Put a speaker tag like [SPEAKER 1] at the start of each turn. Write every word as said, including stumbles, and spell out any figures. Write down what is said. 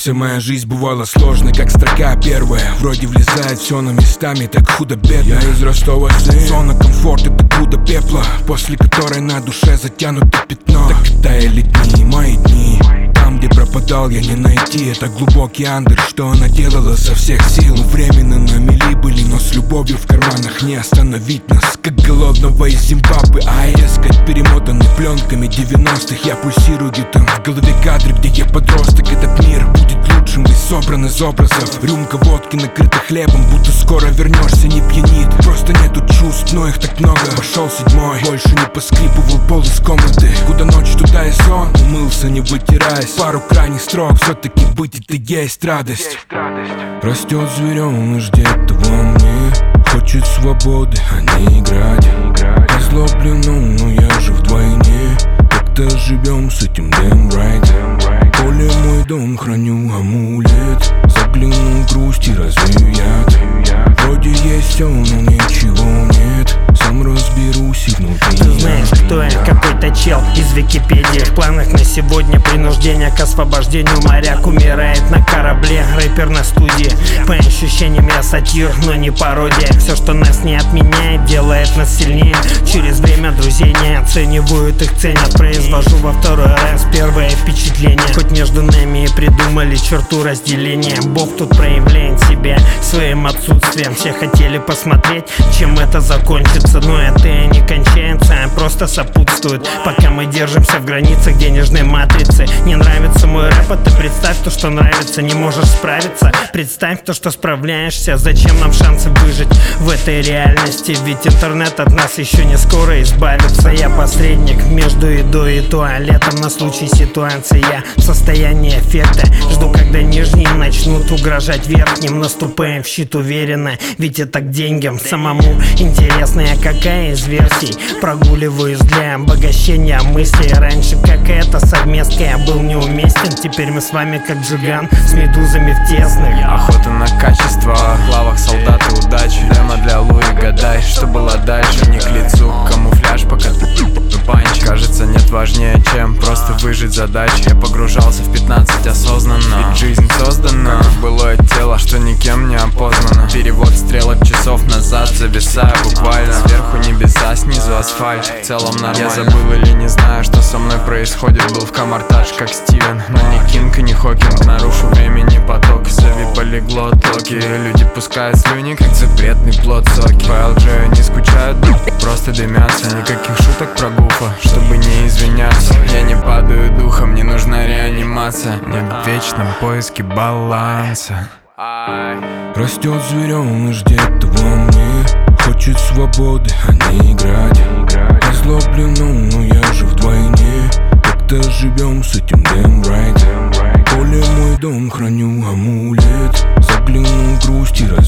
[SPEAKER 1] Вся моя жизнь бывала сложной, как строка первая. Вроде влезает все на местами, так худо-бедно. Я из Ростова сын, зона комфорта, это груда пепла, после которой на душе затянуто пятно. Так таяли дни, мои дни. Там, где пропадал, я не найти. Это глубокий андер, что она делала со всех сил. Временно на мели были, но с любовью в карманах не остановить нас, как голодного из Зимбабве. А искать перемотанный пленками девяностых. Я пульсирую там в голове кадры, где я подросток. Этот мир будет лучшим, весь собран из образов. Рюмка водки накрыта хлебом, будто скоро вернешься, не пьянит. Просто нету чувств, но их так много. Пошел седьмой, больше не поскрипывал пол из комнаты. Куда ночь, туда и сон. Умылся, не вытираясь, пару крайних строк. Все-таки быть это есть радость. Растет звереныш где-то во мне, хочет свободы, а не играть. Озлоблен, но я же вдвойне. Как-то живем с этим damn right. Поле мой дом, храню амулет. Загляну в грусть и развею яд. Вроде есть все, но ничего нет. Сам разберусь и внутри.
[SPEAKER 2] Ты знаешь, кто я? Какой-то чел из Википедии. В планах на сегодня принуждение к освобождению. Моряк умирает на корабле, рэпер на студии. По ощущениям я сатир, но не пародия. Все, что нас не отменяет, делает нас сильнее. Через время друзей не оценивают, их ценят. Произвожу во второй раз первое впечатление. Хоть между нами и придумали черту разделения. Бог тут проявляет себя своим отсутствием. Все хотели посмотреть, чем это закончится, но это и не кончается, а просто сопутствует. Пока мы держимся в границах денежной матрицы. Не нравится мой рэп, а ты представь то, что нравится. Не можешь справиться, представь то, что справляешься. Зачем нам шансы выжить в этой реальности? Ведь интернет от нас еще не скоро избавится. Я посредник между едой и туалетом. На случай ситуации я в состоянии эффекта. Жду, когда нижние начнут угрожать верхним. Наступаем в щит уверенно, ведь это к деньгам. Самому интересно, я какая из версий прогуливаюсь для обогащения мыслей. Раньше какая-то совместка, я был неуместен. Теперь мы с вами как Джиган с медузами в тесных.
[SPEAKER 3] Охота на качество, в лавах солдаты удачи. Демо для Луи, гадай, что было дальше. Не к лицу, камуфляж, пока ты панч. Кажется, нет важнее, чем просто выжить задачи. Я погружался в пятнадцать осознанно, ведь жизнь создана, как былое тело, что никем не опознано. Перевод стрелок часов назад, зависаю буквально. Сверху небеса, снизу асфальт, в целом нормально. Я забыл или не знаю, что со мной происходит. Был в Камартадж, как Стивен, но не Кинг и не Хокинг. Нарушу времени поток, зови полиглот. Локи, люди пускают слюни, как запретный плод соки. По эл джей не скучают, просто дымятся. Никаких шуток про гуфа, чтобы не извиняться. Я не падаю духом, мне нужна реанимация. Не в вечном поиске баланса.
[SPEAKER 1] Растет звереныш где-то во мне, хочет свободы, а не играть. Озлоблен, но я же вдвойне. Как-то живем с этим damn right. Поле мой дом, храню амулет. Загляну в грусть и развею.